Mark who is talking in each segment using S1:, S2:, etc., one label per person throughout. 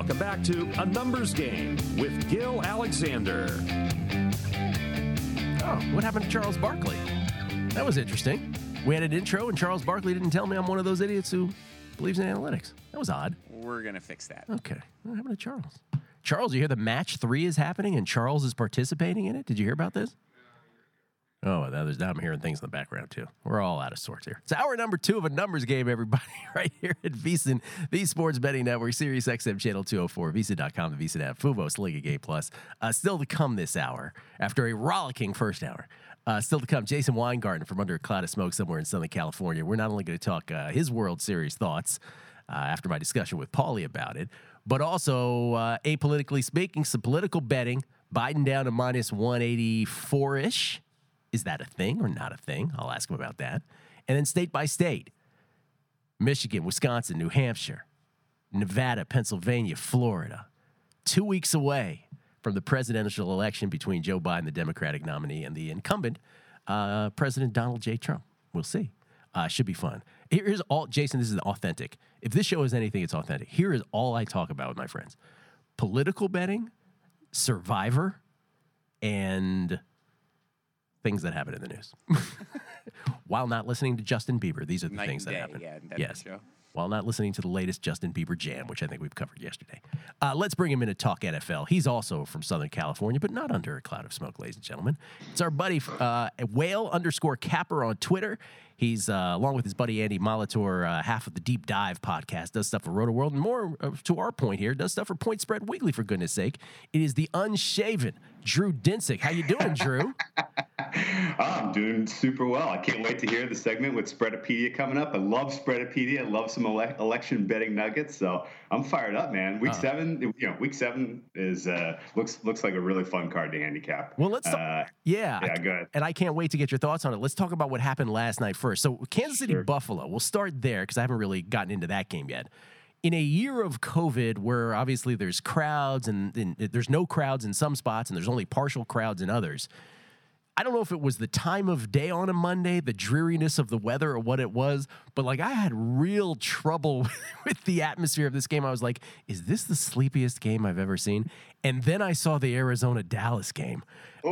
S1: Welcome back to A Numbers Game with Gil Alexander.
S2: Oh, what happened to Charles Barkley? That was interesting. We had an intro, and Charles Barkley didn't tell me I'm one of those idiots who believes in analytics. That was odd.
S3: We're going to fix that.
S2: Okay. What happened to Charles? Charles, you hear the match 3 is happening, and Charles is participating in it? Did you hear about this? Oh, now I'm hearing things in the background, too. We're all out of sorts here. It's hour number 2 of A Numbers Game, everybody, right here at VSiN, the Sports Betting Network, Sirius XM Channel 204, VSiN.com, the VSiN app, Fubo, Liga Game Plus. Still to come this hour, after a rollicking first hour. Still to come, Jason Weingarten from under a cloud of smoke somewhere in Southern California. We're not only going to talk his World Series thoughts after my discussion with Paulie about it, but also, apolitically speaking, some political betting. Biden down to minus 184-ish. Is that a thing or not a thing? I'll ask him about that. And then state by state, Michigan, Wisconsin, New Hampshire, Nevada, Pennsylvania, Florida. 2 weeks away from the presidential election between Joe Biden, the Democratic nominee, and the incumbent, President Donald J. Trump. We'll see. Should be fun. Here's all, Jason, this is authentic. If this show is anything, it's authentic. Here is all I talk about with my friends. Political betting, Survivor, and things that happen in the news. While not listening to Justin Bieber. These are the things that happen.
S3: Yeah,
S2: yes.
S3: Show.
S2: While not listening to the latest Justin Bieber jam, which I think we've covered yesterday. Let's bring him in to talk NFL. He's also from Southern California, but not under a cloud of smoke, ladies and gentlemen. It's our buddy, Whale_Capper on Twitter. He's, along with his buddy Andy Molitor, half of the Deep Dive podcast, does stuff for Roto-World, and more to our point here, does stuff for Point Spread Weekly, for goodness sake. It is the unshaven Drew Dinsick. How you doing, Drew?
S4: I'm doing super well. I can't wait to hear the segment with Spreadopedia coming up. I love Spreadopedia. I love some election betting nuggets. So I'm fired up, man. Week 7 is looks like a really fun card to handicap.
S2: Well, let's talk.
S4: Go ahead.
S2: And I can't wait to get your thoughts on it. Let's talk about what happened last night first. So Kansas City, Buffalo. We'll start there because I haven't really gotten into that game yet. In a year of COVID, where obviously there's crowds and there's no crowds in some spots and there's only partial crowds in others. I don't know if it was the time of day on a Monday, the dreariness of the weather, or what it was, but like I had real trouble with the atmosphere of this game. I was like, is this the sleepiest game I've ever seen? And then I saw the Arizona-Dallas game.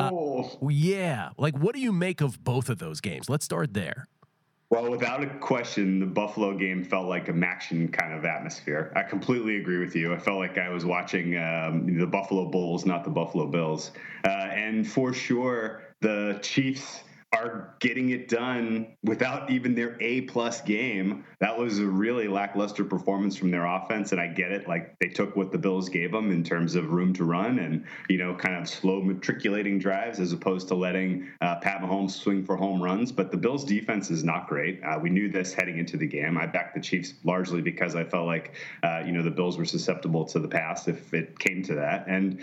S2: Yeah. Like, what do you make of both of those games? Let's start there.
S4: Well, without a question, the Buffalo game felt like a Maction kind of atmosphere. I completely agree with you. I felt like I was watching the Buffalo Bulls, not the Buffalo Bills. And for sure, the Chiefs are getting it done without even their A-plus game. That was a really lackluster performance from their offense, and I get it. Like, they took what the Bills gave them in terms of room to run and, kind of slow matriculating drives as opposed to letting Pat Mahomes swing for home runs. But the Bills' defense is not great. We knew this heading into the game. I backed the Chiefs largely because I felt like, the Bills were susceptible to the pass if it came to that. And,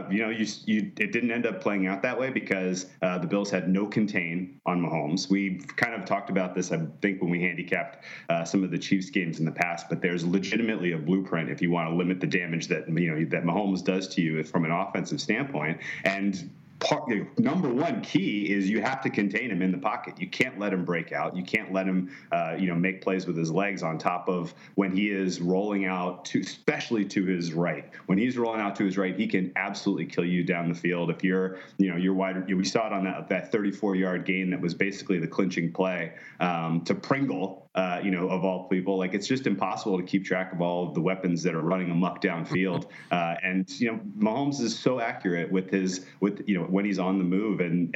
S4: it didn't end up playing out that way because the Bills had no contain on Mahomes. We've kind of talked about this, I think, when we handicapped some of the Chiefs games in the past, but there's legitimately a blueprint if you want to limit the damage that, that Mahomes does to you from an offensive standpoint. And number one key is you have to contain him in the pocket. You can't let him break out. You can't let him, make plays with his legs on top of when he is rolling out especially to his right. When he's rolling out to his right, he can absolutely kill you down the field. If you're wide, we saw it on that 34-yard gain that was basically the clinching play to Pringle. Of all people, like, it's just impossible to keep track of all of the weapons that are running amok downfield. And Mahomes is so accurate with when he's on the move, and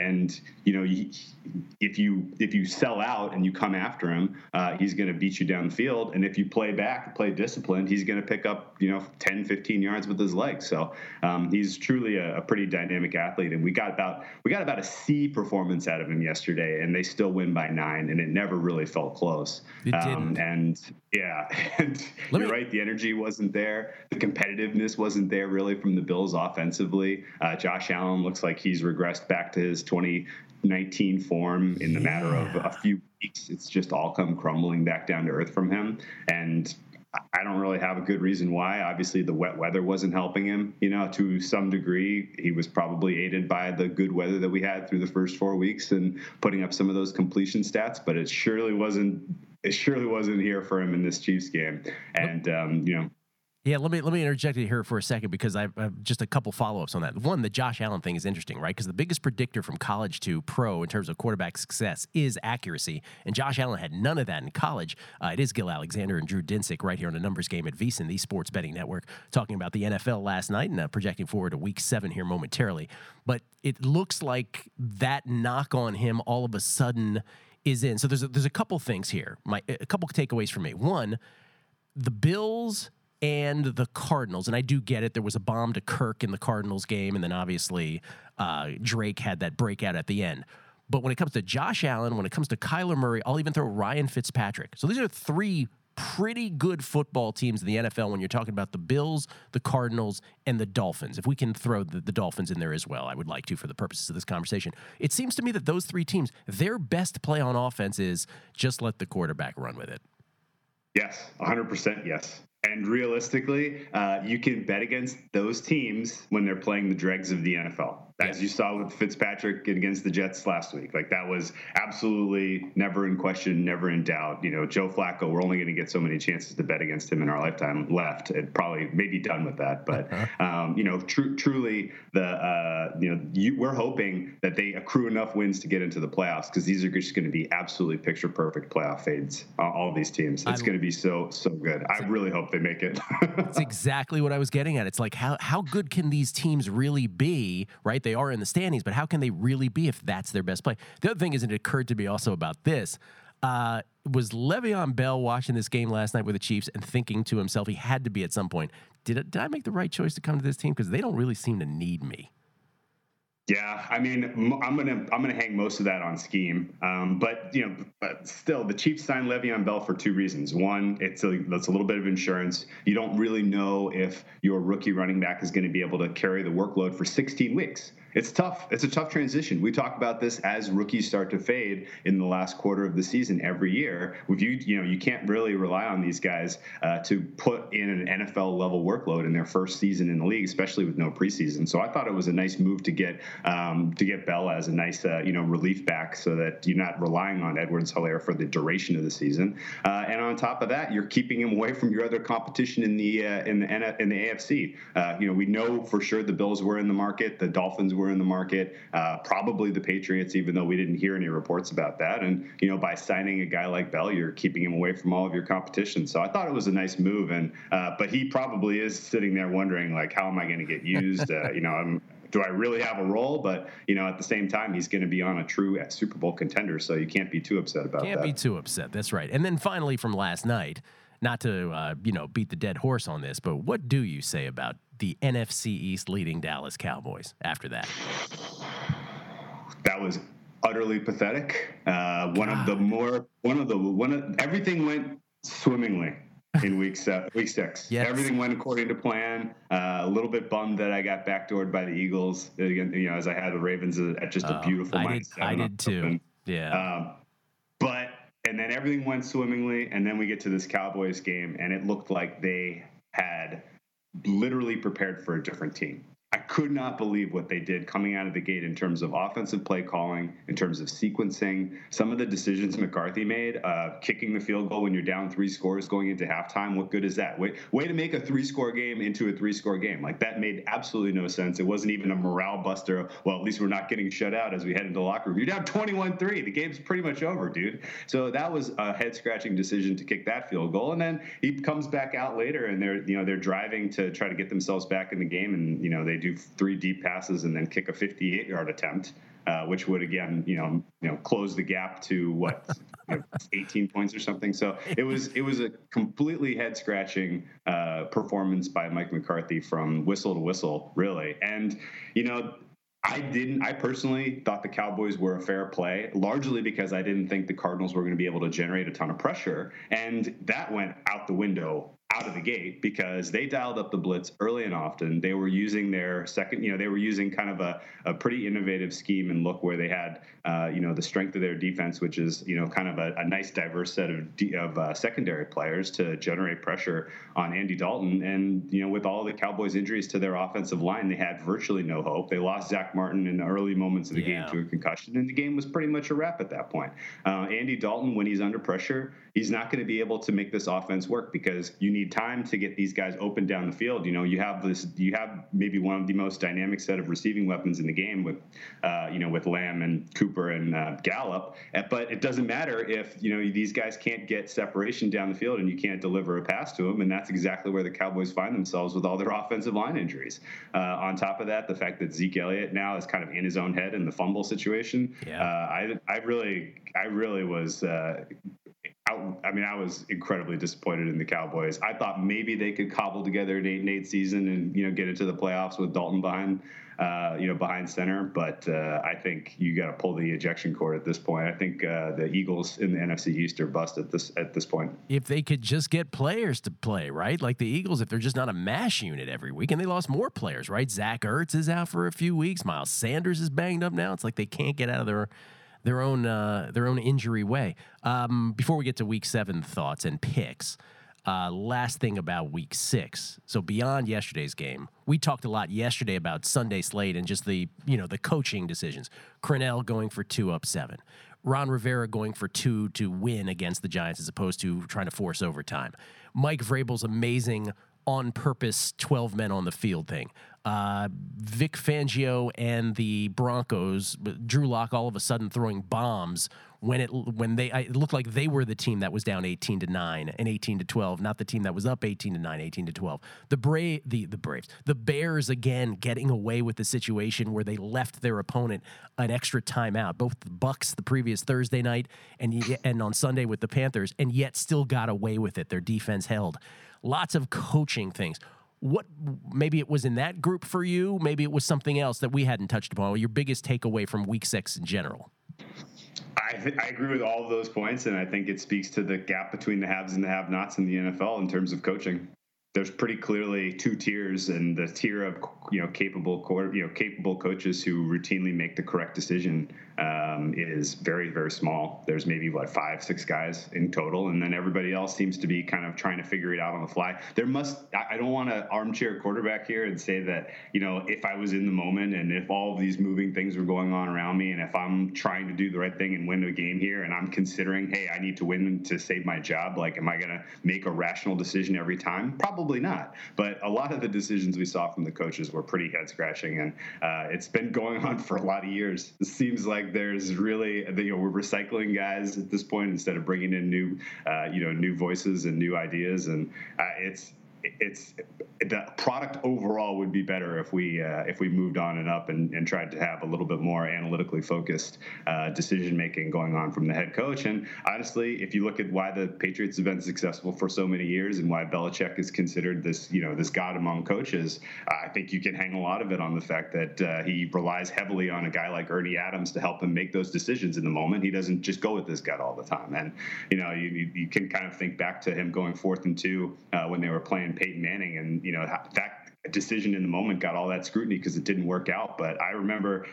S4: if you sell out and you come after him, he's going to beat you down the field. And if you play disciplined, he's going to pick up 10, 15 yards with his legs. So he's truly a pretty dynamic athlete. And we got about a C performance out of him yesterday, and they still win by 9, and it never really felt close.
S2: It didn't.
S4: And you're right. The energy wasn't there. The competitiveness wasn't there really from the Bills offensively. Josh Allen looks like he's regressed back to his 2019 form in the matter of a few weeks. It's just all come crumbling back down to earth from him. And I don't really have a good reason why. Obviously, the wet weather wasn't helping him, to some degree. He was probably aided by the good weather that we had through the first 4 weeks and putting up some of those completion stats, but it surely wasn't here for him in this Chiefs game. And,
S2: Yeah, let me interject here for a second because I've just a couple follow-ups on that. One, the Josh Allen thing is interesting, right? Because the biggest predictor from college to pro in terms of quarterback success is accuracy, and Josh Allen had none of that in college. It is Gil Alexander and Drew Dinsick right here on the Numbers Game at VSiN, the sports betting network, talking about the NFL last night and projecting forward to Week 7 here momentarily. But it looks like that knock on him all of a sudden is in. So there's a couple things here. A couple takeaways for me. One, the Bills and the Cardinals, and I do get it. There was a bomb to Kirk in the Cardinals game, and then obviously Drake had that breakout at the end. But when it comes to Josh Allen, when it comes to Kyler Murray, I'll even throw Ryan Fitzpatrick. So these are three pretty good football teams in the NFL when you're talking about the Bills, the Cardinals, and the Dolphins. If we can throw the Dolphins in there as well, I would like to for the purposes of this conversation. It seems to me that those three teams, their best play on offense is just let the quarterback run with it.
S4: Yes, 100% yes. And realistically, you can bet against those teams when they're playing the dregs of the NFL. As you saw with Fitzpatrick against the Jets last week. Like, that was absolutely never in question, never in doubt. You know, Joe Flacco, we're only going to get so many chances to bet against him in our lifetime left. It probably may be done with that. But, you know, truly, we're hoping that they accrue enough wins to get into the playoffs, because these are just going to be absolutely picture-perfect playoff fades, all these teams. It's going to be so good. I really hope they make it.
S2: That's exactly what I was getting at. It's like, how good can these teams really be, right? They are in the standings, but how can they really be if that's their best play? The other thing is, it occurred to me also about this, was Le'Veon Bell watching this game last night with the Chiefs and thinking to himself, he had to be at some point, did I make the right choice to come to this team? Because they don't really seem to need me.
S4: Yeah, I mean, I'm gonna hang most of that on scheme, but still, the Chiefs signed Le'Veon Bell for two reasons. One, that's a little bit of insurance. You don't really know if your rookie running back is going to be able to carry the workload for 16 weeks. It's tough. It's a tough transition. We talk about this as rookies start to fade in the last quarter of the season every year. You can't really rely on these guys to put in an NFL level workload in their first season in the league, especially with no preseason. So I thought it was a nice move to get Bell as a nice relief back, so that you're not relying on Edwards-Helaire for the duration of the season. And on top of that, you're keeping him away from your other competition in the AFC. We know for sure the Bills were in the market, the Dolphins were in the market, probably the Patriots, even though we didn't hear any reports about that. And by signing a guy like Bell, you're keeping him away from all of your competition. So I thought it was a nice move. And but he probably is sitting there wondering, like, how am I going to get used? Do I really have a role? But, at the same time, he's going to be on a true Super Bowl contender, so you can't be too upset about that.
S2: Can't be too upset. That's right. And then finally from last night, not to, beat the dead horse on this, but what do you say about the NFC East leading Dallas Cowboys after that?
S4: That was utterly pathetic. Everything went swimmingly in week 6. Yes. Everything went according to plan. A little bit bummed that I got backdoored by the Eagles. Again, as I had the Ravens at just a beautiful mindset.
S2: I did too. Yeah.
S4: And then everything went swimmingly, and then we get to this Cowboys game, and it looked like they had literally prepared for a different team. I could not believe what they did coming out of the gate in terms of offensive play calling, in terms of sequencing, some of the decisions McCarthy made, kicking the field goal when you're down 3 scores going into halftime. What good is that? Way to make a 3-score game into a 3-score game. Like, that made absolutely no sense. It wasn't even a morale buster. Well, at least we're not getting shut out as we head into the locker room. You're down 21-3. The game's pretty much over, dude. So that was a head-scratching decision to kick that field goal. And then he comes back out later, and they're driving to try to get themselves back in the game, and they do 3 deep passes and then kick a 58-yard attempt, which would again, close the gap to 18 points or something. So it was a completely head-scratching performance by Mike McCarthy from whistle to whistle, really. And I personally thought the Cowboys were a fair play, largely because I didn't think the Cardinals were going to be able to generate a ton of pressure, and that went out the window out of the gate because they dialed up the blitz early and often. They were using their they were using kind of a pretty innovative scheme and look where they had, the strength of their defense, which is, kind of a nice diverse set of secondary players to generate pressure on Andy Dalton. And, with all the Cowboys injuries to their offensive line, they had virtually no hope. They lost Zach Martin in the early moments of the game to a concussion, and the game was pretty much a wrap at that point. Andy Dalton, when he's under pressure, he's not going to be able to make this offense work because you need need time to get these guys open down the field. You have maybe one of the most dynamic set of receiving weapons in the game with Lamb and Cooper and Gallup. But it doesn't matter if, these guys can't get separation down the field and you can't deliver a pass to them. And that's exactly where the Cowboys find themselves with all their offensive line injuries. On top of that, the fact that Zeke Elliott now is kind of in his own head in the fumble situation. Yeah. I really was I was incredibly disappointed in the Cowboys. I thought maybe they could cobble together an 8-8 season and get into the playoffs with Dalton behind center. But I think you got to pull the ejection cord at this point. I think the Eagles in the NFC East are bust at this point.
S2: If they could just get players to play, right? Like the Eagles, if they're just not a mash unit every week, and they lost more players, right? Zach Ertz is out for a few weeks. Miles Sanders is banged up now. It's like they can't get out of their own injury way. Before we get to Week 7 thoughts and picks, last thing about Week 6. So beyond yesterday's game, we talked a lot yesterday about Sunday slate and just the coaching decisions. Crennel going for 2 up 7. Ron Rivera going for 2 to win against the Giants as opposed to trying to force overtime. Mike Vrabel's amazing on-purpose 12 men on the field thing. Vic Fangio and the Broncos, Drew Lock all of a sudden throwing bombs when it looked like they were the team that was down 18-9 and 18-12, not the team that was up 18-9, 18-12. The Bears again getting away with the situation where they left their opponent an extra timeout. Both the Bucs the previous Thursday night and on Sunday with the Panthers, and yet still got away with it. Their defense held. Lots of coaching things. What maybe it was in that group for you? Maybe it was something else that we hadn't touched upon. Your biggest takeaway from Week 6 in general?
S4: I agree with all of those points, and I think it speaks to the gap between the haves and the have-nots in the NFL in terms of coaching. There's pretty clearly 2 tiers, and the tier of capable coaches who routinely make the correct decision is very, very small. There's maybe 5-6 guys in total, and then everybody else seems to be kind of trying to figure it out on the fly. I don't want to armchair quarterback here and say that if I was in the moment and if all of these moving things were going on around me, and if I'm trying to do the right thing and win a game here, and I'm considering, hey, I need to win to save my job, am I going to make a rational decision every time? Probably not. But a lot of the decisions we saw from the coaches were pretty head scratching, and it's been going on for a lot of years. It seems like there's really, we're recycling guys at this point instead of bringing in new voices and new ideas, and it's the product overall would be better if we moved on and up and tried to have a little bit more analytically focused decision making going on from the head coach. And honestly, if you look at why the Patriots have been successful for so many years and why Belichick is considered this god among coaches, I think you can hang a lot of it on the fact that he relies heavily on a guy like Ernie Adams to help him make those decisions in the moment. He doesn't just go with this gut all the time. And you can kind of think back to him going 4th and 2 when they were playing Peyton Manning, and that decision in the moment got all that scrutiny because it didn't work out. But I remember,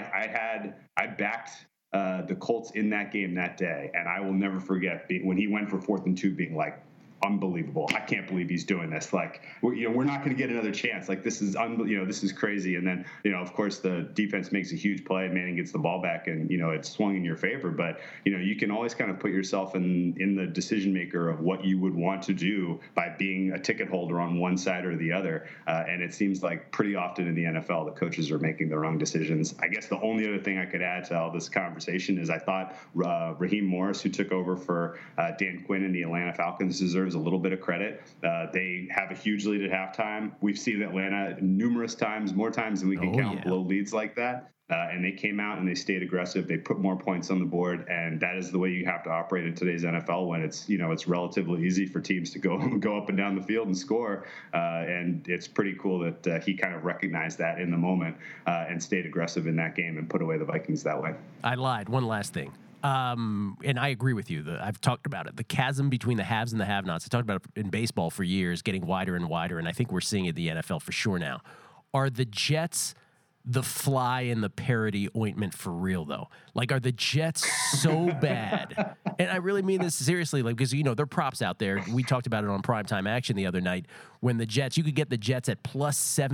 S4: I backed the Colts in that game that day, and I will never forget when he went for 4th and 2 being like, unbelievable. I can't believe he's doing this. We're not going to get another chance. This is this is crazy. And then, of course, the defense makes a huge play. Manning gets the ball back, and it's swung in your favor. But you can always kind of put yourself in the decision maker of what you would want to do by being a ticket holder on one side or the other. And it seems like pretty often in the NFL, the coaches are making the wrong decisions. I guess the only other thing I could add to all this conversation is I thought Raheem Morris, who took over for Dan Quinn in the Atlanta Falcons, deserves a little bit of credit. They have a huge lead at halftime. We've seen Atlanta numerous times, more times than we can count, blow leads like that. And they came out and they stayed aggressive. They put more points on the board, and that is the way you have to operate in today's NFL when it's relatively easy for teams to go up and down the field and score. And it's pretty cool that he kind of recognized that in the moment and stayed aggressive in that game and put away the Vikings that way.
S2: I lied. One last thing. And I agree with you. I've talked about it. The chasm between the haves and the have-nots. I talked about it in baseball for years, getting wider and wider, and I think we're seeing it in the NFL for sure now. Are the Jets the fly in the parody ointment for real, though? Are the Jets so bad? And I really mean this seriously, because, there are props out there. We talked about it on Primetime Action the other night when the Jets, you could get the Jets at plus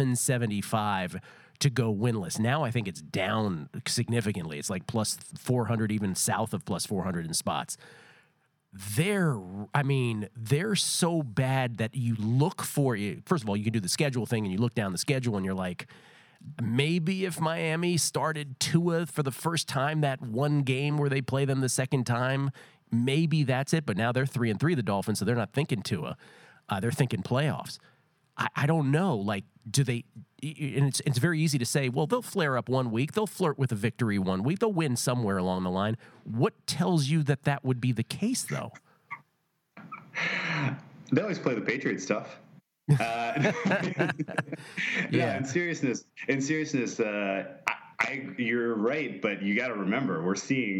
S2: 775 to go winless. Now I think it's down significantly. It's plus 400, even south of plus 400 in spots. they're so bad that you look for it. First of all, you can do the schedule thing and you look down the schedule and you're like, maybe if Miami started Tua for the first time that one game where they play them the second time, maybe that's it. But now they're 3-3, the Dolphins, so they're not thinking Tua. They're thinking playoffs. I don't know. Like, do they? And it's very easy to say, well, they'll flare up one week. They'll flirt with a victory one week. They'll win somewhere along the line. What tells you that that would be the case, though?
S4: They always play the Patriots stuff. Yeah. In seriousness, you're right, but you got to remember, we're seeing,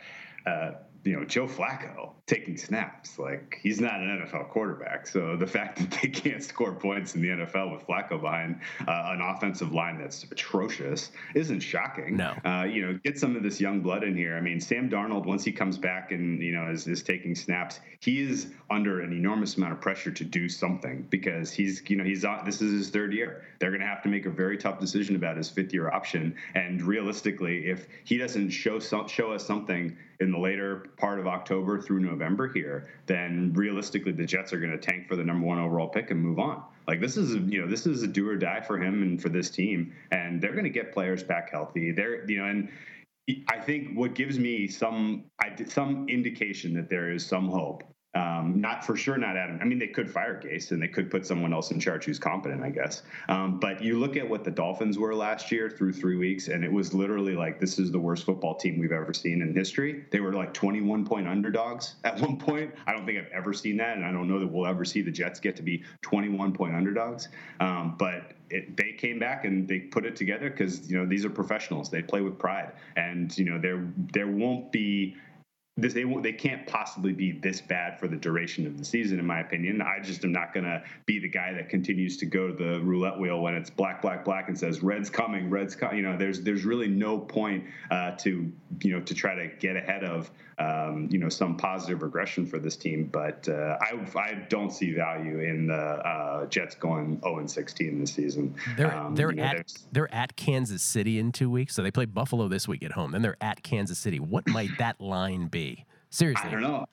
S4: Joe Flacco taking snaps. Like, he's not an NFL quarterback. So the fact that they can't score points in the NFL with Flacco behind an offensive line that's atrocious isn't shocking.
S2: No.
S4: Get some of this young blood in here. I mean, Sam Darnold, once he comes back and, is taking snaps, he is under an enormous amount of pressure to do something because he's on, this is his third year. They're going to have to make a very tough decision about his fifth year option. And realistically, if he doesn't show us something in the later part of October through November here, then realistically the Jets are going to tank for the number 1 overall pick and move on. Like, this is a do or die for him and for this team, and they're going to get players back healthy. And I think what gives me some indication that there is some hope. Not for sure, not Adam. I mean, they could fire Gase and they could put someone else in charge who's competent, I guess. But you look at what the Dolphins were last year through 3 weeks, and it was literally like, this is the worst football team we've ever seen in history. They were like 21-point underdogs at one point. I don't think I've ever seen that, and I don't know that we'll ever see the Jets get to be 21-point underdogs. But they came back and they put it together because, these are professionals. They play with pride. And, there won't be they can't possibly be this bad for the duration of the season, in my opinion. I just am not going to be the guy that continues to go to the roulette wheel when it's black, black, black and says Red's coming, Red's coming. There's really no point to try to get ahead of some positive regression for this team. But I don't see value in the Jets going 0-16 this season.
S2: They're at Kansas City in 2 weeks, so they play Buffalo this week at home. Then they're at Kansas City. What might that line be? Seriously,
S4: I don't know.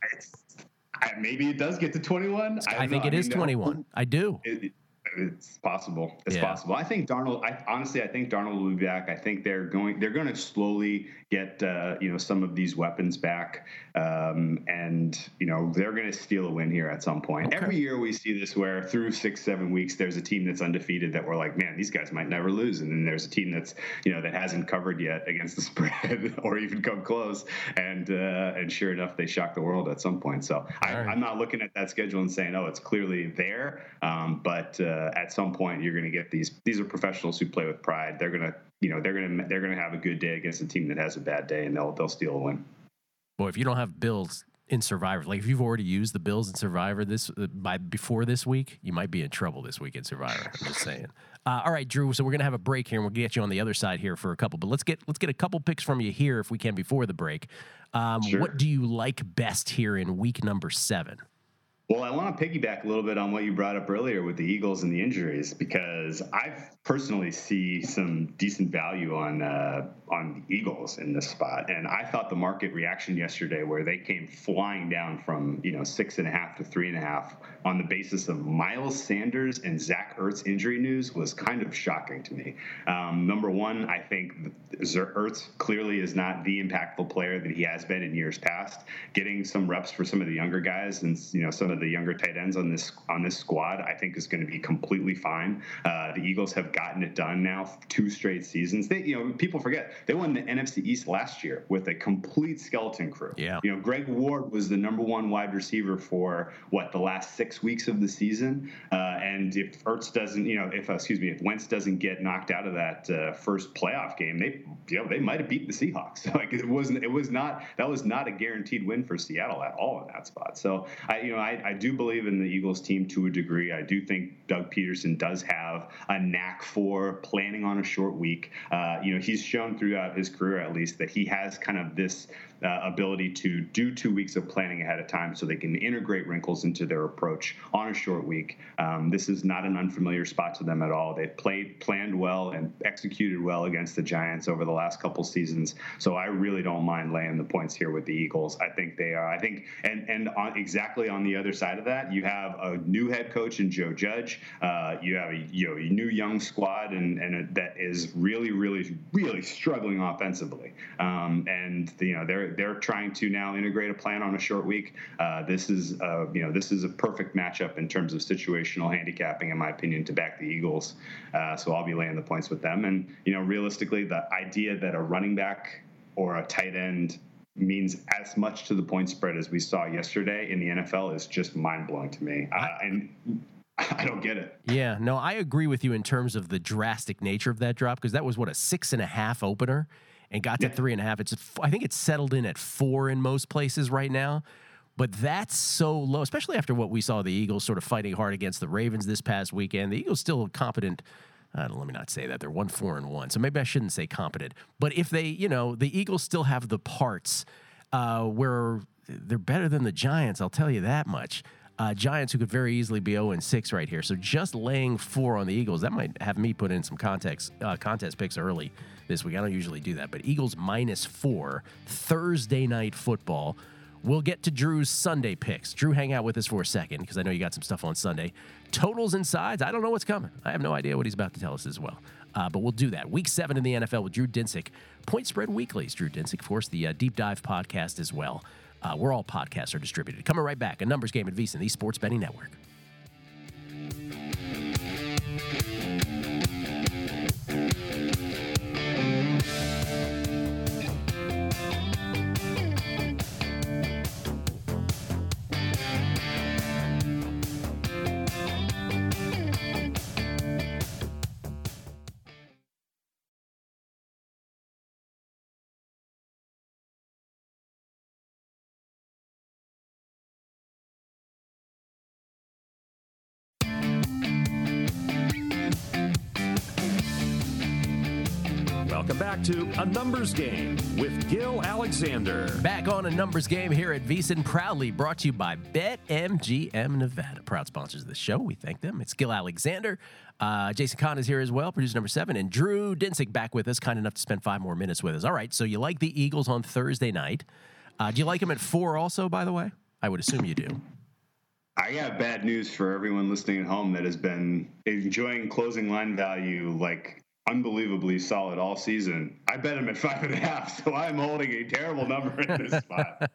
S4: Maybe it does get to 21.
S2: I think it is 21. I do.
S4: It's possible. It's possible. I think Darnold. I think Darnold will be back. I think they're going to slowly get some of these weapons back, and they're going to steal a win here at some point. Okay. Every year we see this where through 6-7 weeks there's a team that's undefeated that we're like, man, these guys might never lose, and then there's a team that's that hasn't covered yet against the spread or even come close, and sure enough they shock the world at some point. So I'm not looking at that schedule and saying, oh, it's clearly there, but at some point you're going to get these are professionals who play with pride. They're going to have a good day against a team that has a bad day, and they'll steal a win.
S2: Boy, if you don't have Bills in Survivor, like if you've already used the Bills in Survivor before this week, you might be in trouble this week in Survivor. I'm just saying. All right, Drew. So we're gonna have a break here, and we'll get you on the other side here for a couple. But let's get a couple picks from you here if we can before the break. Sure. What do you like best here in week number 7?
S4: Well, I want to piggyback a little bit on what you brought up earlier with the Eagles and the injuries, because I personally see some decent value on the Eagles in this spot. And I thought the market reaction yesterday, where they came flying down from 6.5 to 3.5 on the basis of Miles Sanders and Zach Ertz injury news, was kind of shocking to me. Number one, I think Ertz clearly is not the impactful player that he has been in years past. Getting some reps for some of the younger guys and some of the younger tight ends on this squad, I think is going to be completely fine. The Eagles have gotten it done now 2 straight seasons. People forget they won the NFC East last year with a complete skeleton crew.
S2: Yeah.
S4: Greg Ward was the number 1 wide receiver for the last 6 weeks of the season. And if Ertz doesn't, if Wentz doesn't get knocked out of that first playoff game, they might have beaten the Seahawks. That was not a guaranteed win for Seattle at all in that spot. So I do believe in the Eagles team to a degree. I do think Doug Peterson does have a knack for planning on a short week. He's shown through throughout his career, at least, that he has kind of this ability to do 2 weeks of planning ahead of time so they can integrate wrinkles into their approach on a short week. This is not an unfamiliar spot to them at all. They've planned well and executed well against the Giants over the last couple seasons. So I really don't mind laying the points here with the Eagles. I think they are. Exactly on the other side of that, you have a new head coach in Joe Judge. You have a new young squad and that is really, really, really struggling offensively. They're trying to now integrate a plan on a short week. This is a perfect matchup in terms of situational handicapping, in my opinion, to back the Eagles. So I'll be laying the points with them. And realistically, the idea that a running back or a tight end means as much to the point spread as we saw yesterday in the NFL is just mind-blowing to me. And I don't get it.
S2: Yeah, no, I agree with you in terms of the drastic nature of that drop, because that was, a 6.5 opener and got to 3.5. I think it's settled in at 4 in most places right now. But that's so low, especially after what we saw the Eagles sort of fighting hard against the Ravens this past weekend. The Eagles still competent. Let me not say that. They're 1-4-1, so maybe I shouldn't say competent. But if they, the Eagles still have the parts where they're better than the Giants, I'll tell you that much. Giants who could very easily be 0-6 right here. So just laying 4 on the Eagles, that might have me put in some contest picks early this week. I don't usually do that. But Eagles -4, Thursday night football. We'll get to Drew's Sunday picks. Drew, hang out with us for a second because I know you got some stuff on Sunday. Totals and sides, I don't know what's coming. I have no idea what he's about to tell us as well. But we'll do that. Week 7 in the NFL with Drew Dinsick. Point Spread Weeklies. Drew Dinsick, of course, the Deep Dive podcast as well. Where all podcasts are distributed. Coming right back, a numbers game at VSiN, the Sports Betting Network.
S1: Welcome back to A Numbers Game with Gil Alexander.
S2: Back on A Numbers Game here at VSiN, proudly brought to you by BetMGM Nevada. Proud sponsors of this show. We thank them. It's Gil Alexander. Jason Kahn is here as well, producer number 7. And Drew Dinsick back with us, kind enough to spend 5 more minutes with us. All right, so you like the Eagles on Thursday night. Do you like them at 4 also, by the way? I would assume you do.
S4: I got bad news for everyone listening at home that has been enjoying closing line value like unbelievably solid all season. I bet him at 5.5, so I'm holding a terrible number in this spot.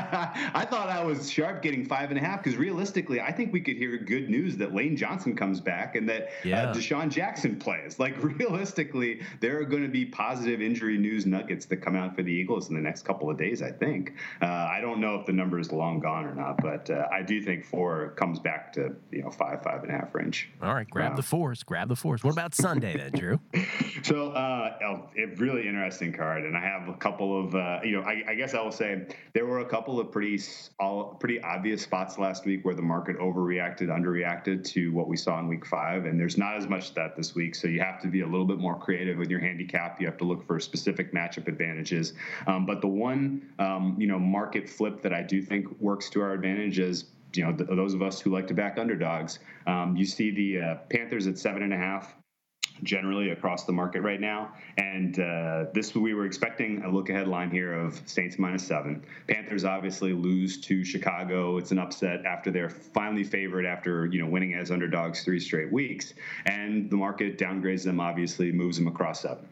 S4: I thought I was sharp getting 5.5 because realistically, I think we could hear good news that Lane Johnson comes back and that Deshaun Jackson plays. Like realistically, there are going to be positive injury news nuggets that come out for the Eagles in the next couple of days, I think. I don't know if the number is long gone or not, but I do think 4 comes back to 5.5 range.
S2: All right, grab the 4s. Grab the 4s. What about Sunday then, Drew?
S4: So, a really interesting card, and I have a couple of, I guess I will say there were a couple of pretty obvious spots last week where the market overreacted, underreacted to what we saw in week 5, and there's not as much of that this week, so you have to be a little bit more creative with your handicap. You have to look for specific matchup advantages, but the one, market flip that I do think works to our advantage is, those of us who like to back underdogs. You see the Panthers at 7.5. Generally across the market right now. And we were expecting a look-ahead line here of Saints -7. Panthers obviously lose to Chicago. It's an upset after they're finally favored after, winning as underdogs 3 straight weeks. And the market downgrades them, obviously, moves them across 7.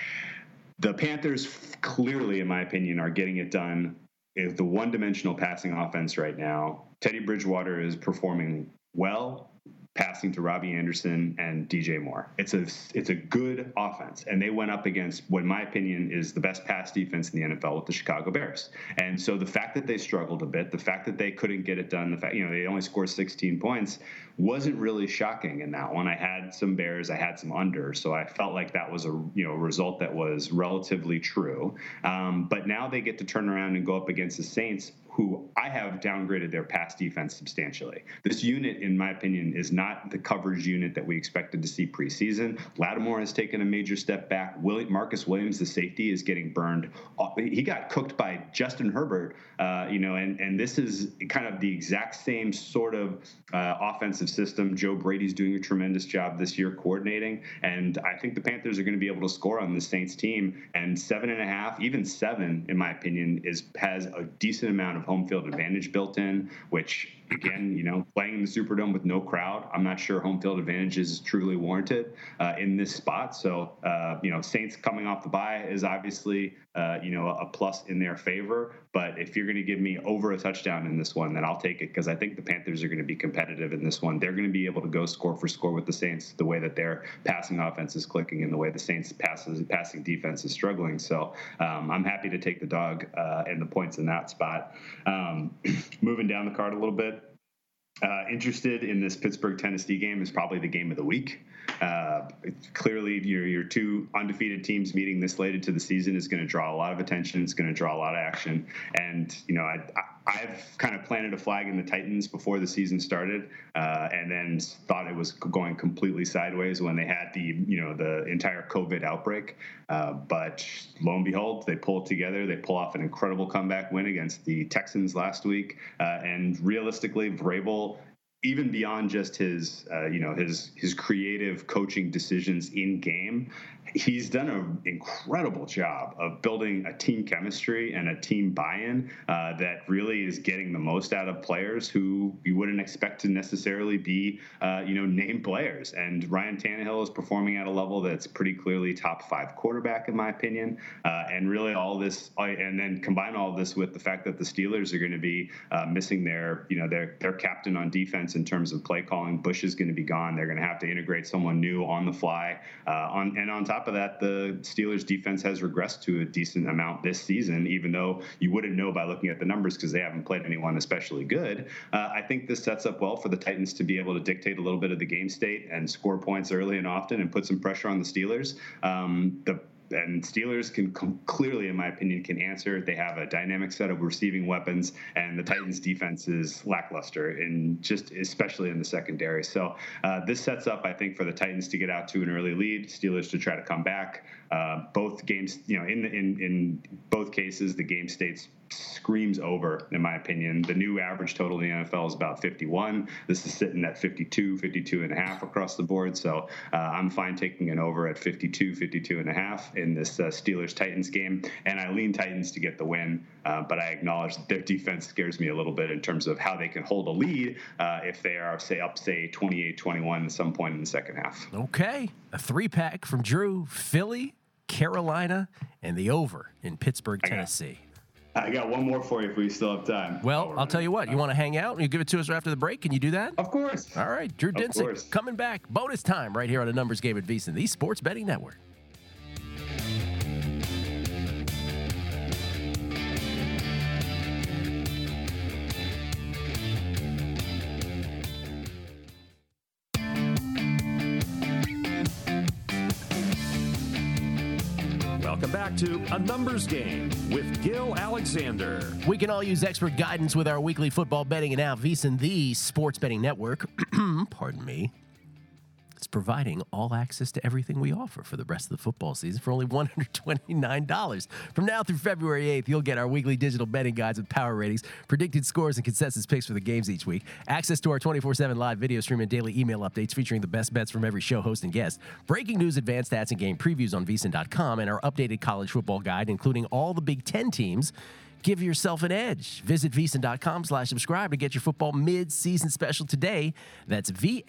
S4: The Panthers clearly, in my opinion, are getting it done. Is the one-dimensional passing offense right now. Teddy Bridgewater is performing well, passing to Robbie Anderson and DJ Moore. It's a good offense, and they went up against what, in my opinion, is the best pass defense in the NFL with the Chicago Bears. And so the fact that they struggled a bit, the fact that they couldn't get it done, the fact they only scored 16 points wasn't really shocking in that one. I had some Bears, I had some under, so I felt like that was a result that was relatively true. But now they get to turn around and go up against the Saints, who I have downgraded their pass defense substantially. This unit, in my opinion, is not not the coverage unit that we expected to see preseason. Lattimore has taken a major step back. Marcus Williams, the safety, is getting burned. He got cooked by Justin Herbert, and this is kind of the exact same sort of offensive system. Joe Brady's doing a tremendous job this year coordinating, and I think the Panthers are going to be able to score on the Saints team. And 7.5, even 7, in my opinion, has a decent amount of home field advantage built in, which, again, playing in the Superdome with no crowd, I'm not sure home field advantage is truly warranted in this spot. So, Saints coming off the bye is obviously, a plus in their favor. But if you're going to give me over a touchdown in this one, then I'll take it, because I think the Panthers are going to be competitive in this one. They're going to be able to go score for score with the Saints, the way that their passing offense is clicking and the way the Saints passing defense is struggling. So I'm happy to take the dog and the points in that spot. Moving down the card a little bit. Interested in this Pittsburgh-Tennessee game is probably the game of the week. Clearly, your two undefeated teams meeting this late into the season is going to draw a lot of attention. It's going to draw a lot of action. And, I've kind of planted a flag in the Titans before the season started, and then thought it was going completely sideways when they had the entire COVID outbreak. But lo and behold, they pull it together. They pull off an incredible comeback win against the Texans last week. And realistically, Vrabel, even beyond just his creative coaching decisions in game, he's done an incredible job of building a team chemistry and a team buy-in that really is getting the most out of players who you wouldn't expect to necessarily be, named players. And Ryan Tannehill is performing at a level that's pretty clearly top 5 quarterback, in my opinion. And really all this, and then combine all this with the fact that the Steelers are going to be missing their captain on defense in terms of play calling. Bush is going to be gone. They're going to have to integrate someone new on the fly. On top of that, the Steelers defense has regressed to a decent amount this season, even though you wouldn't know by looking at the numbers because they haven't played anyone especially good. I think this sets up well for the Titans to be able to dictate a little bit of the game state and score points early and often and put some pressure on the Steelers. And Steelers can clearly, in my opinion, can answer. They have a dynamic set of receiving weapons, and the Titans' defense is lackluster, especially in the secondary. So this sets up, I think, for the Titans to get out to an early lead, Steelers to try to come back. Both games, in both cases, the game states screams over, in my opinion. The new average total in the NFL is about 51. This is sitting at 52.5 across the board. So I'm fine taking an over at 52.5 in this Steelers-Titans game. And I lean Titans to get the win, but I acknowledge that their defense scares me a little bit in terms of how they can hold a lead if they are, up 28-21 at some point in the second half.
S2: Okay. A 3-pack from Drew: Philly, Carolina, and the over in Pittsburgh, Tennessee.
S4: I got one more for you if we still have time.
S2: Well, I'll tell you what. You want to hang out and you give it to us after the break? Can you do that?
S4: Of course.
S2: All right. Drew Dinsick coming back. Bonus time right here on A Numbers Game at VSiN, the Sports Betting Network.
S1: Welcome back to A Numbers Game with Gil Alexander.
S2: We can all use expert guidance with our weekly football betting and now VSiN, the Sports Betting Network. Pardon me. It's providing all access to everything we offer for the rest of the football season for only $129. From now through February 8th, you'll get our weekly digital betting guides with power ratings, predicted scores, and consensus picks for the games each week, access to our 24/7 live video stream and daily email updates featuring the best bets from every show, host, and guest, breaking news, advanced stats, and game previews on VSiN.com, and our updated college football guide, including all the Big Ten teams. Give yourself an edge. Visit VSiN.com/subscribe to get your football mid-season special today. That's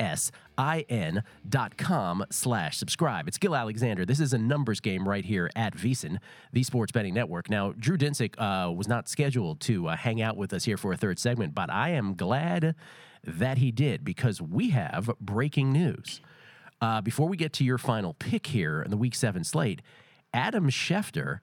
S2: VSIN.com/subscribe. It's Gil Alexander. This is A Numbers Game right here at VSiN, the Sports Betting Network. Now, Drew Dinsick was not scheduled to hang out with us here for a third segment, but I am glad that he did because we have breaking news. Before we get to your final pick here in the Week 7 slate, Adam Schefter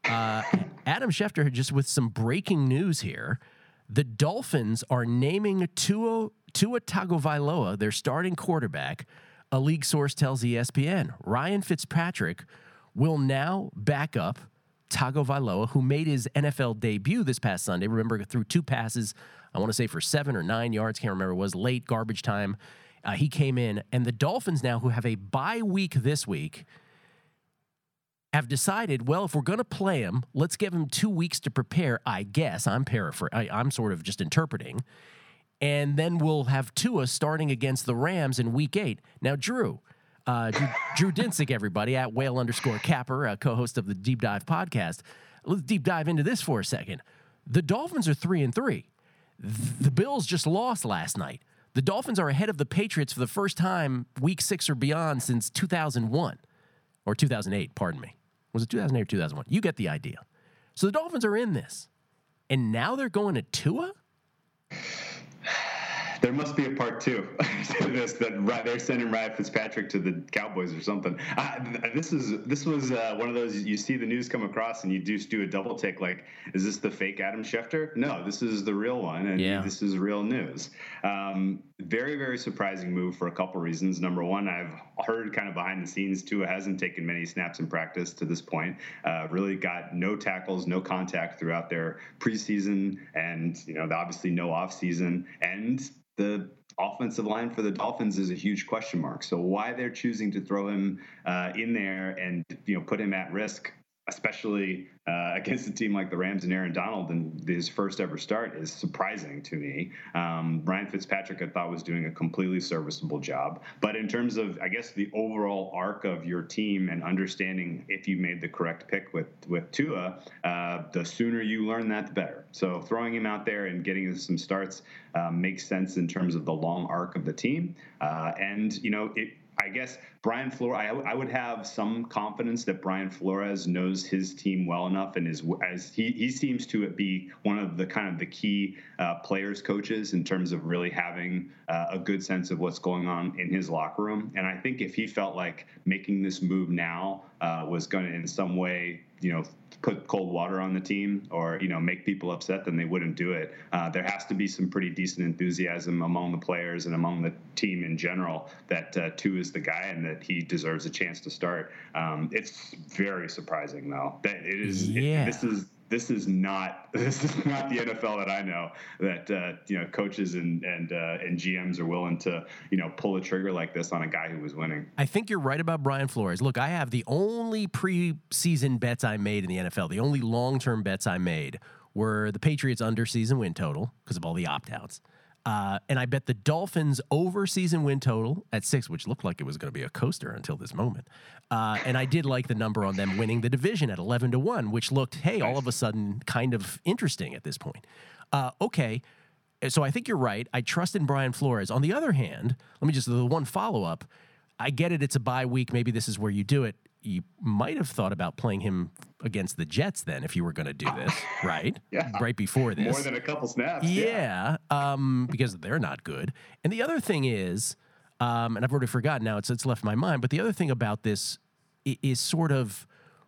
S2: just with some breaking news here. The Dolphins are naming Tua Tagovailoa their starting quarterback. A league source tells ESPN Ryan Fitzpatrick will now back up Tagovailoa, who made his NFL debut this past Sunday. Remember, threw 2 passes, I want to say for 7 or 9 yards, can't remember, it was late garbage time. He came in, and the Dolphins now, who have a bye week this week, have decided, well, if we're going to play him, let's give him 2 weeks to prepare, I guess. I'm I'm sort of just interpreting. And then we'll have Tua starting against the Rams in week 8. Now, Drew Dinsick, everybody, at @whale_capper, co-host of the Deep Dive podcast. Let's deep dive into this for a second. The Dolphins are 3-3. The Bills just lost last night. The Dolphins are ahead of the Patriots for the first time week 6 or beyond since 2001. Or 2008, pardon me. Was it 2008 or 2001? You get the idea. So the Dolphins are in this. And now they're going to Tua?
S4: There must be a part 2 to this, that they're sending Ryan Fitzpatrick to the Cowboys or something. This was one of those, you see the news come across and you just do a double take, like, is this the fake Adam Schefter? No, this is the real one, and This is real news. Very, very surprising move for a couple reasons. Number one, I've heard kind of behind the scenes, Tua hasn't taken many snaps in practice to this point. Really got no tackles, no contact throughout their preseason, and obviously no off season. And the offensive line for the Dolphins is a huge question mark. So why they're choosing to throw him in there and put him at risk, especially against a team like the Rams and Aaron Donald in his first ever start, is surprising to me. Ryan Fitzpatrick, I thought, was doing a completely serviceable job. But in terms of, I guess, the overall arc of your team and understanding if you made the correct pick with Tua, the sooner you learn that, the better. So throwing him out there and getting some starts makes sense in terms of the long arc of the team. I guess Brian Flores, I would have some confidence that Brian Flores knows his team well enough, and he seems to be one of the kind of the key players coaches in terms of really having a good sense of what's going on in his locker room. And I think if he felt like making this move now was going to in some way, put cold water on the team or, make people upset, then they wouldn't do it. There has to be some pretty decent enthusiasm among the players and among the team in general that Tua is the guy and that he deserves a chance to start. It's very surprising, though, that it is.
S2: Yeah.
S4: This is not the NFL that I know, that coaches and GMs are willing to pull a trigger like this on a guy who was winning.
S2: I think you're right about Brian Flores. Look, I have the only preseason bets I made in the NFL, the only long-term bets I made were the Patriots under season win total because of all the opt-outs. And I bet the Dolphins over season win total at 6, which looked like it was going to be a coaster until this moment. And I did like the number on them winning the division at 11-1, which looked, hey, all of a sudden kind of interesting at this point. Okay. So I think you're right. I trust in Brian Flores. On the other hand, the one follow-up. I get it. It's a bye week. Maybe this is where you do it. You might have thought about playing him against the Jets then if you were going to do this, right?
S4: Yeah.
S2: Right before this.
S4: More than a couple snaps.
S2: Yeah. Because they're not good. And the other thing is, and I've already forgotten now, it's left my mind, but the other thing about this is sort of,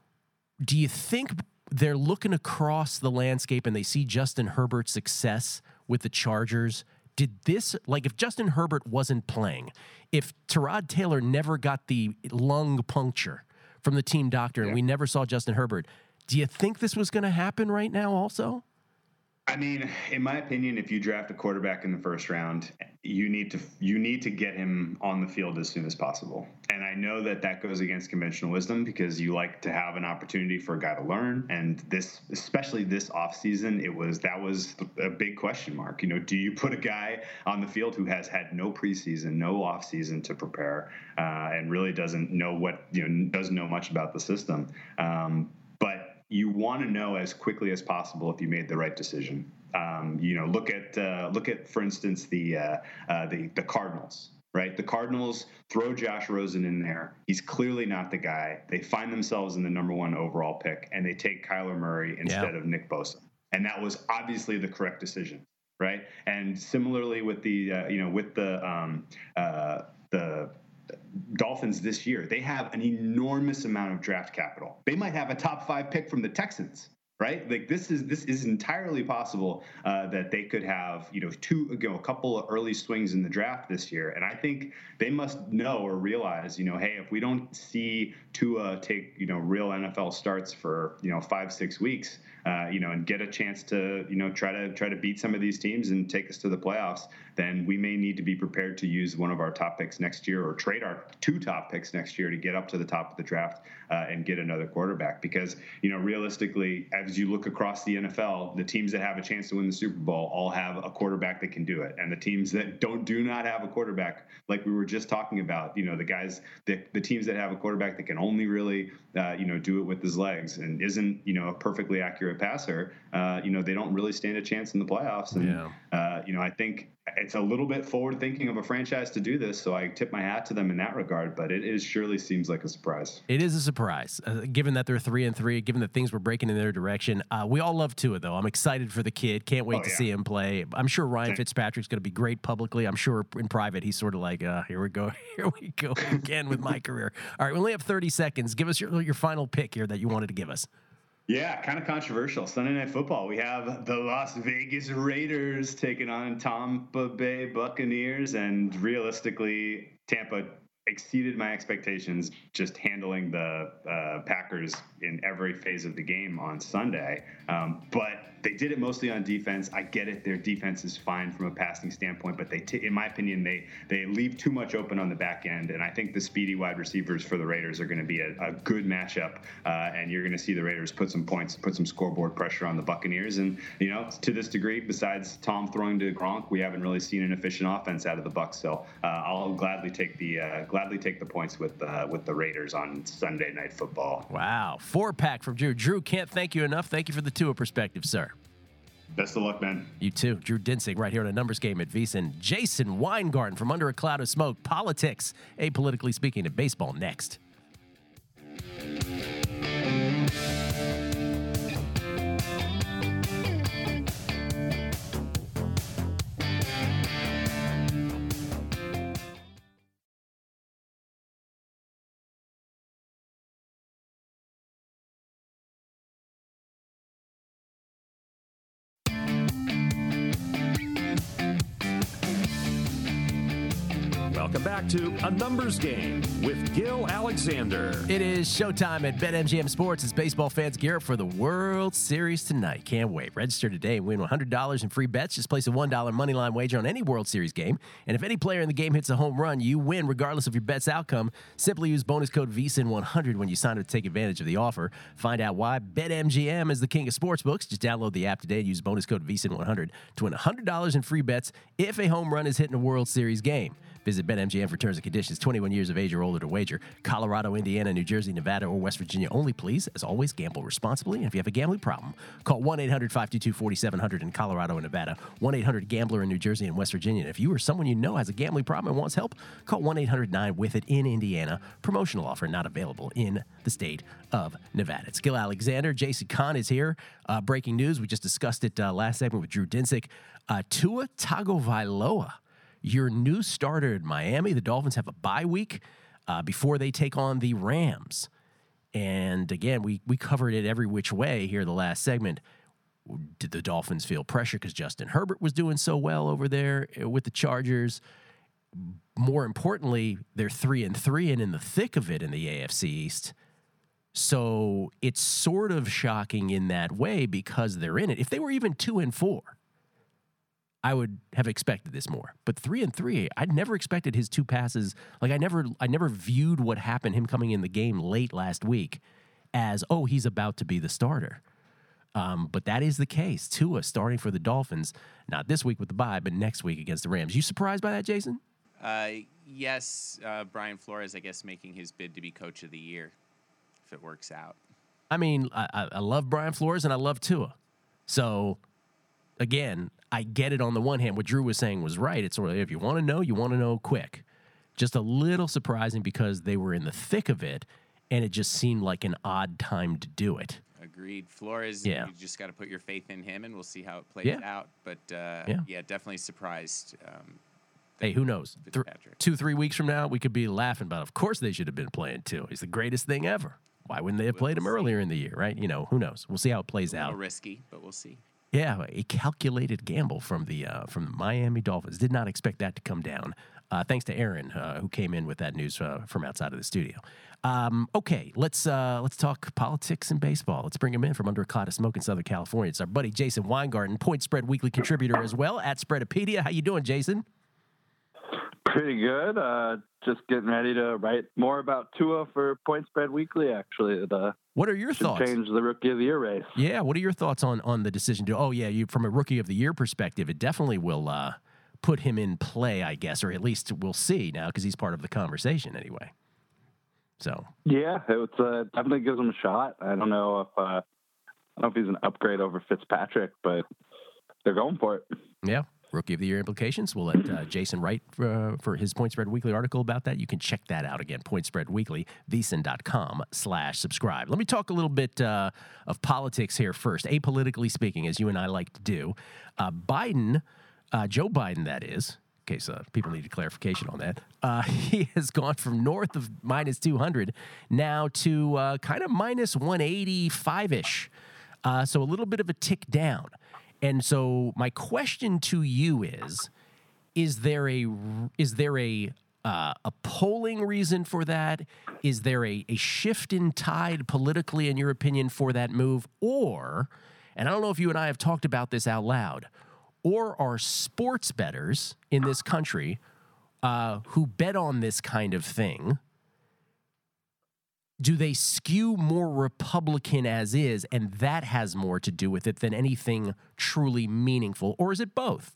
S2: do you think they're looking across the landscape and they see Justin Herbert's success with the Chargers? Did this, like if Justin Herbert wasn't playing, if Tyrod Taylor never got the lung puncture from the team doctor and we never saw Justin Herbert, do you think this was going to happen right now also?
S4: I mean, in my opinion, if you draft a quarterback in the first round, you need to get him on the field as soon as possible. And I know that goes against conventional wisdom because you like to have an opportunity for a guy to learn. And this, especially this offseason, that was a big question mark. Do you put a guy on the field who has had no preseason, no offseason to prepare, and really doesn't know doesn't know much about the system? But you want to know as quickly as possible if you made the right decision. Look at, for instance, the Cardinals, right? The Cardinals throw Josh Rosen in there. He's clearly not the guy. They find themselves in the number 1 overall pick, and they take Kyler Murray instead of Nick Bosa. And that was obviously the correct decision, right? And similarly with the Dolphins this year, they have an enormous amount of draft capital. They might have a top 5 pick from the Texans, right? Like this is entirely possible that they could have a couple of early swings in the draft this year, and I think they must know or realize hey, if we don't see Tua take real NFL starts for 5-6 weeks, and get a chance to try to beat some of these teams and take us to the playoffs, then we may need to be prepared to use one of our top picks next year or trade our 2 top picks next year to get up to the top of the draft and get another quarterback. Because realistically, as you look across the NFL, the teams that have a chance to win the Super Bowl all have a quarterback that can do it, and the teams that do not have a quarterback, like we were just talking about, the teams that have a quarterback that can only really do it with his legs and isn't a perfectly accurate passer, they don't really stand a chance in the playoffs. And I think it's a little bit forward thinking of a franchise to do this, so I tip my hat to them in that regard. But it surely seems like a surprise.
S2: It is a surprise, given that they're 3-3, given that things were breaking in their direction. We all love Tua, though. I'm excited for the kid. Can't wait to see him play. I'm sure Ryan Fitzpatrick's going to be great publicly. I'm sure in private he's sort of like, here we go again with my career. All right, we only have 30 seconds. Give us your final pick here that you wanted to give us.
S4: Yeah, kind of controversial. Sunday Night Football. We have the Las Vegas Raiders taking on Tampa Bay Buccaneers, and realistically, Tampa exceeded my expectations just handling the Packers in every phase of the game on Sunday. But they did it mostly on defense. I get it. Their defense is fine from a passing standpoint, but in my opinion, they leave too much open on the back end. And I think the speedy wide receivers for the Raiders are going to be a good matchup. And you're going to see the Raiders put some points, put some scoreboard pressure on the Buccaneers. And, to this degree, besides Tom throwing to Gronk, we haven't really seen an efficient offense out of the Bucs. So I'll gladly take the points with the Raiders on Sunday Night Football.
S2: Wow. 4-pack from Drew. Drew, can't thank you enough. Thank you for the Tua perspective, sir.
S4: Best of luck, man.
S2: You too. Drew Dinsick right here on A Numbers Game at VSiN. Jason Weingarten from Under a Cloud of Smoke. Politics, apolitically speaking, at baseball next.
S1: Welcome back to A Numbers Game with Gil Alexander.
S2: It is showtime at BetMGM Sports as baseball fans gear up for the World Series tonight. Can't wait. Register today and win $100 in free bets. Just place a $1 moneyline wager on any World Series game. And if any player in the game hits a home run, you win regardless of your bet's outcome. Simply use bonus code VSiN100 when you sign up to take advantage of the offer. Find out why BetMGM is the king of sportsbooks. Just download the app today and use bonus code VSiN100 to win $100 in free bets if a home run is hit in a World Series game. Visit BetMGM for terms and conditions. 21 years of age or older to wager. Colorado, Indiana, New Jersey, Nevada, or West Virginia only, please. As always, gamble responsibly. And if you have a gambling problem, call 1-800-522-4700 in Colorado and Nevada, 1-800-GAMBLER in New Jersey and West Virginia. And if you or someone you know has a gambling problem and wants help, call 1-800-9-WITH-IT in Indiana. Promotional offer not available in the state of Nevada. It's Gil Alexander. Jason Kahn is here. Breaking news. We just discussed it last segment with Drew Dinsick. Tua Tagovailoa, your new starter at Miami. The Dolphins have a bye week before they take on the Rams. And again, we covered it every which way here the last segment. Did the Dolphins feel pressure because Justin Herbert was doing so well over there with the Chargers? More importantly, they're 3-3 and in the thick of it in the AFC East. So it's sort of shocking in that way because they're in it. If they were even 2-4, I would have expected this more. But 3-3, I never expected his 2 passes. Like I never viewed what happened, him coming in the game late last week, as, oh, he's about to be the starter. But that is the case. Tua starting for the Dolphins, not this week with the bye, but next week against the Rams. You surprised by that, Jason?
S3: Yes. Brian Flores, I guess, making his bid to be coach of the year, if it works out.
S2: I mean, I love Brian Flores and I love Tua. So, again, I get it on the one hand. What Drew was saying was right. It's sort of, if you want to know quick. Just a little surprising because they were in the thick of it, and it just seemed like an odd time to do it.
S3: Agreed. Flores, you just got to put your faith in him, and we'll see how it plays out. But, definitely surprised.
S2: Hey, who knows? 2-3 weeks from now, we could be laughing about it. Of course they should have been playing too. He's the greatest thing ever. Why wouldn't they have played him earlier in the year, right? Who knows? We'll see how it plays out.
S3: A little risky, but we'll see.
S2: Yeah, a calculated gamble from the Miami Dolphins. Did not expect that to come down. Thanks to Aaron, who came in with that news from outside of the studio. Okay, let's talk politics and baseball. Let's bring him in from under a cloud of smoke in Southern California. It's our buddy Jason Weingarten, Point Spread Weekly contributor as well at Spreadopedia. How you doing, Jason?
S5: Pretty good. Just getting ready to write more about Tua for Point Spread Weekly, actually.
S2: What are your thoughts?
S5: Change the Rookie of the Year race.
S2: Yeah, what are your thoughts on the decision to? Oh, yeah, from a Rookie of the Year perspective, it definitely will put him in play, I guess, or at least we'll see now because he's part of the conversation anyway. So
S5: yeah, it definitely gives him a shot. I don't know if he's an upgrade over Fitzpatrick, but they're going for it.
S2: Yeah. Rookie of the Year implications. We'll let Jason write for his Point Spread Weekly article about that. You can check that out again, Point Spread Weekly, VSiN.com/subscribe. Let me talk a little bit of politics here first, apolitically speaking, as you and I like to do. Biden, Joe Biden, that is, in case people need a clarification on that, he has gone from north of minus 200 now to kind of minus 185-ish. So a little bit of a tick down. And so my question to you is there a polling reason for that? Is there a shift in tide politically, in your opinion, for that move? Or, and I don't know if you and I have talked about this out loud, or are sports bettors in this country who bet on this kind of thing, do they skew more Republican as is, and that has more to do with it than anything truly meaningful? Or is it both?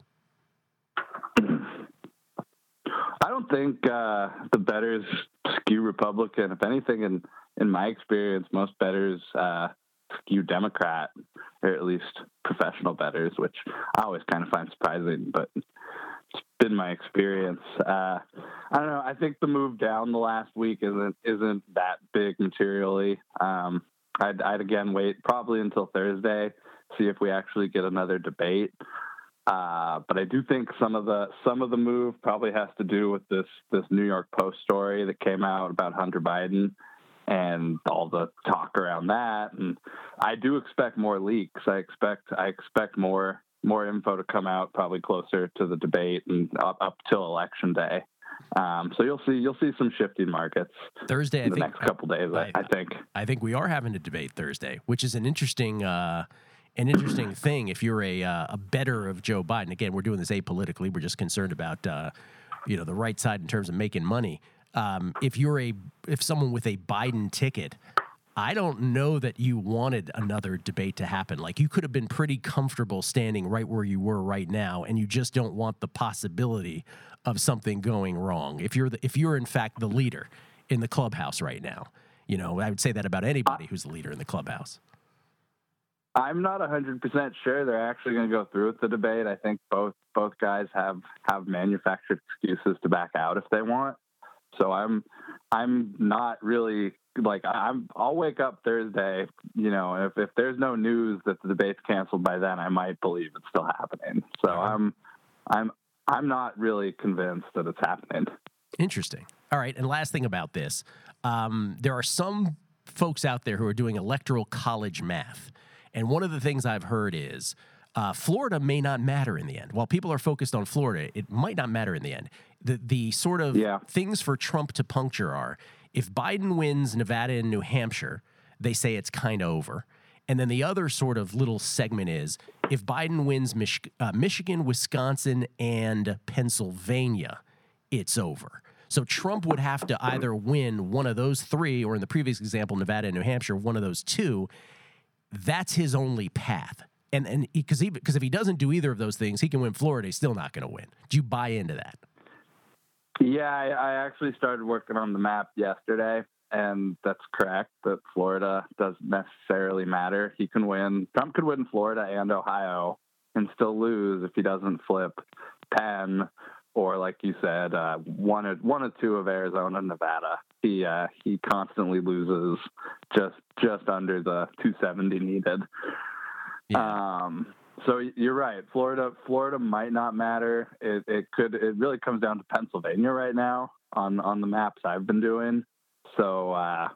S5: I don't think the bettors skew Republican. If anything, in my experience, most bettors skew Democrat, or at least professional bettors, which I always kind of find surprising, but it's been my experience. I don't know. I think the move down the last week isn't that big materially. I'd again wait probably until Thursday, see if we actually get another debate. But I do think some of the move probably has to do with this New York Post story that came out about Hunter Biden and all the talk around that. And I do expect more leaks. I expect more info to come out probably closer to the debate and up till Election Day. So you'll see some shifting markets
S2: Thursday
S5: in the next couple days. I think.
S2: I think we are having a debate Thursday, which is an interesting thing. If you're a bettor of Joe Biden, again, we're doing this apolitically. We're just concerned about the right side in terms of making money. If someone with a Biden ticket, I don't know that you wanted another debate to happen. Like, you could have been pretty comfortable standing right where you were right now, and you just don't want the possibility of something going wrong. If you're in fact the leader in the clubhouse right now, I would say that about anybody who's the leader in the clubhouse.
S5: I'm not 100% sure they're actually going to go through with the debate. I think both guys have manufactured excuses to back out if they want. So I'm not really I'll wake up Thursday, if there's no news that the debate's canceled by then, I might believe it's still happening. So I'm not really convinced that it's happening.
S2: Interesting. All right. And last thing about this, there are some folks out there who are doing electoral college math. And one of the things I've heard is Florida may not matter in the end. While people are focused on Florida, it might not matter in the end. The sort of things for Trump to puncture are, if Biden wins Nevada and New Hampshire, they say it's kind of over. And then the other sort of little segment is, if Biden wins Michigan, Wisconsin, and Pennsylvania, it's over. So Trump would have to either win one of those three, or in the previous example, Nevada and New Hampshire, one of those two. That's his only path. And because if he doesn't do either of those things, he can win Florida. He's still not going to win. Do you buy into that?
S5: Yeah, I actually started working on the map yesterday, and that's correct, that Florida doesn't necessarily matter. Trump could win Florida and Ohio and still lose if he doesn't flip Penn, or like you said, one or two of Arizona and Nevada. He constantly loses just under the 270 needed. Yeah. So you're right. Florida might not matter. It really comes down to Pennsylvania right now on the maps I've been doing. So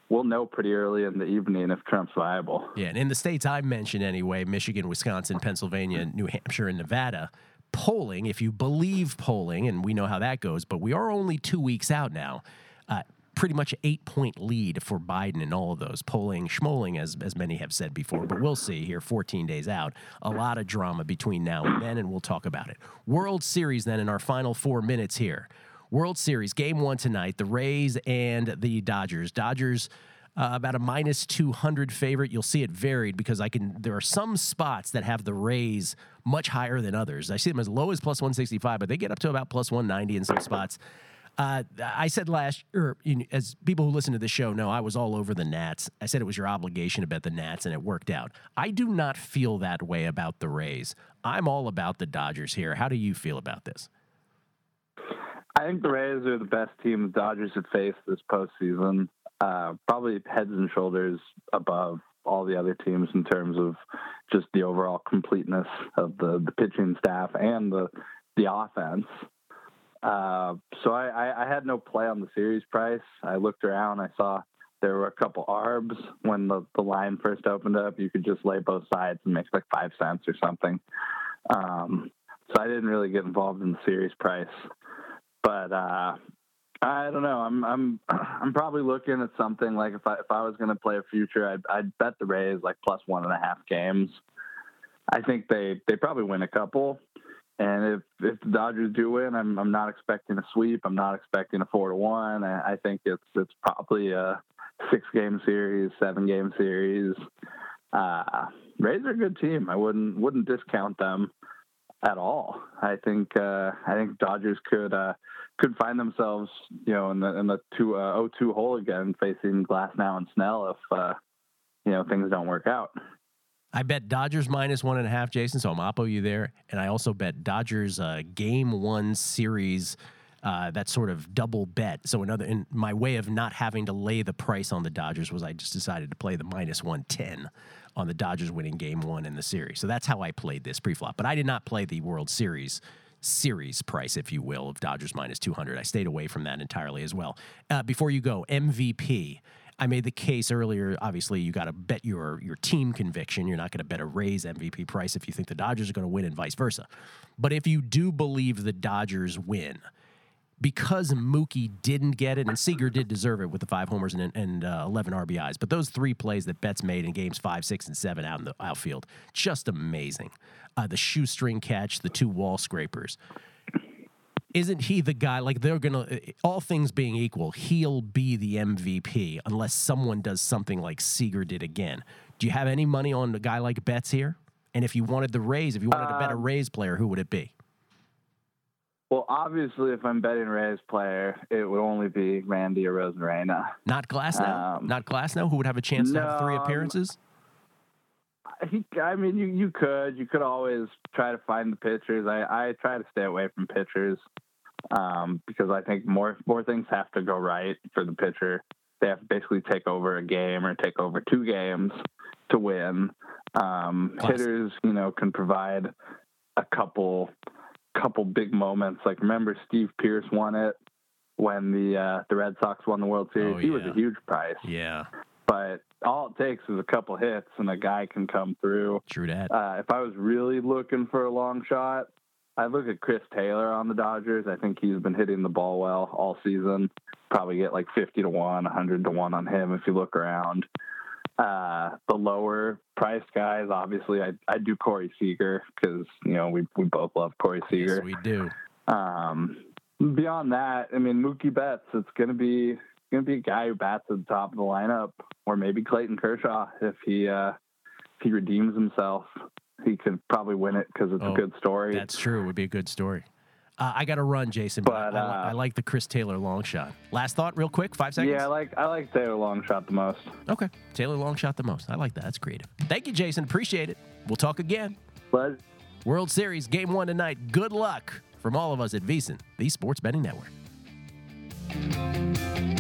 S5: we'll know pretty early in the evening if Trump's viable.
S2: Yeah, and in the states I mentioned anyway, Michigan, Wisconsin, Pennsylvania, New Hampshire, and Nevada, polling, if you believe polling, and we know how that goes, but we are only 2 weeks out now, pretty much an 8-point lead for Biden in all of those. Polling, schmoling, as many have said before, but we'll see here 14 days out. A lot of drama between now and then, and we'll talk about it. World Series then in our final 4 minutes here. World Series, Game 1 tonight, the Rays and the Dodgers. Dodgers about a -200 favorite. You'll see it varied because there are some spots that have the Rays much higher than others. I see them as low as +165, but they get up to about +190 in some spots. I said as people who listen to the show know, I was all over the Nats. I said it was your obligation to bet the Nats, and it worked out. I do not feel that way about the Rays. I'm all about the Dodgers here. How do you feel about this?
S5: I think the Rays are the best team the Dodgers have faced this postseason. Probably heads and shoulders above all the other teams in terms of just the overall completeness of the pitching staff and the offense. So I had no play on the series price. I looked around. I saw there were a couple ARBs when the line first opened up. You could just lay both sides and make like 5 cents or something. So I didn't really get involved in the series price. But I don't know. I'm probably looking at something like if I was going to play a future, I'd bet the Rays like +1.5 games. I think they probably win a couple. And if the Dodgers do win, I'm not expecting a sweep. I'm not expecting a 4-1. I think it's probably a 6-game series, 7-game series. Rays are a good team. I wouldn't discount them at all. I think Dodgers could find themselves, in the 0-2 hole again, facing Glasnow and Snell if things don't work out.
S2: I bet Dodgers -1.5, Jason, so I'm oppo you there. And I also bet Dodgers Game 1 series, that sort of double bet. So in my way of not having to lay the price on the Dodgers was I just decided to play the -110 on the Dodgers winning Game 1 in the series. So that's how I played this pre-flop. But I did not play the World Series price, if you will, of Dodgers -200. I stayed away from that entirely as well. Before you go, MVP. I made the case earlier. Obviously, you got to bet your team conviction. You're not going to bet a Rays MVP price if you think the Dodgers are going to win and vice versa. But if you do believe the Dodgers win, because Mookie didn't get it, and Seager did deserve it with the 5 homers and 11 RBIs, but those 3 plays that Betts made in games 5, 6, and 7 out in the outfield, just amazing. The shoestring catch, the 2 wall scrapers. Isn't he the guy, like they're going to, all things being equal, he'll be the MVP unless someone does something like Seager did again. Do you have any money on a guy like Betts here? And if you wanted the Rays, if you wanted to bet a Rays player, who would it be?
S5: Well, obviously, if I'm betting Rays player, it would only be Randy Arozarena.
S2: Not Glasnow? Not Glasnow, who would have a chance to have 3 appearances?
S5: You could always try to find the pitchers. I try to stay away from pitchers because I think more things have to go right for the pitcher. They have to basically take over a game or take over 2 games to win. Hitters, can provide a couple big moments. Like remember Steve Pearce won it when the Red Sox won the World Series. He was a huge price.
S2: Yeah.
S5: But all it takes is a couple hits and a guy can come through.
S2: True that.
S5: If I was really looking for a long shot, I'd look at Chris Taylor on the Dodgers. I think he's been hitting the ball well all season. Probably get like 50-1, 100-1 on him if you look around. The lower priced guys, obviously, I do Corey Seager because we both love Corey Seager.
S2: Yes, we do.
S5: Beyond that, Mookie Betts. It's gonna be a guy who bats at the top of the lineup, or maybe Clayton Kershaw if he redeems himself. He could probably win it because it's a good story.
S2: That's true. It would be a good story. I got to run, Jason, but I like the Chris Taylor long shot. Last thought, real quick, 5 seconds.
S5: Yeah, I like Taylor long shot the most.
S2: Okay, Taylor long shot the most. I like that. That's creative. Thank you, Jason. Appreciate it. We'll talk again.
S5: Pleasure.
S2: World Series Game 1 tonight. Good luck from all of us at VSiN, the Sports Betting Network.